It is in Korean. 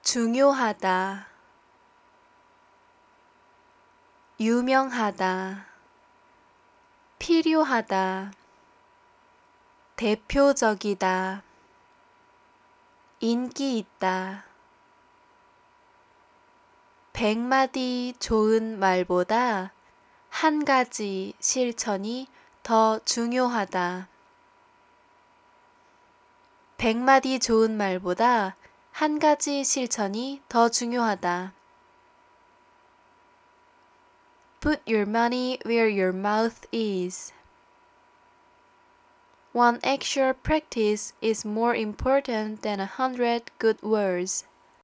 중요하다, 유명하다, 필요하다, 대표적이다, 인기 있다. 100마디 좋은 말보다 한 가지 실천이 더 중요하다. 100마디 좋은 말보다 한 가지 실천이 더 중요하다. Put your money where your mouth is. One extra practice is more important than 100 good words.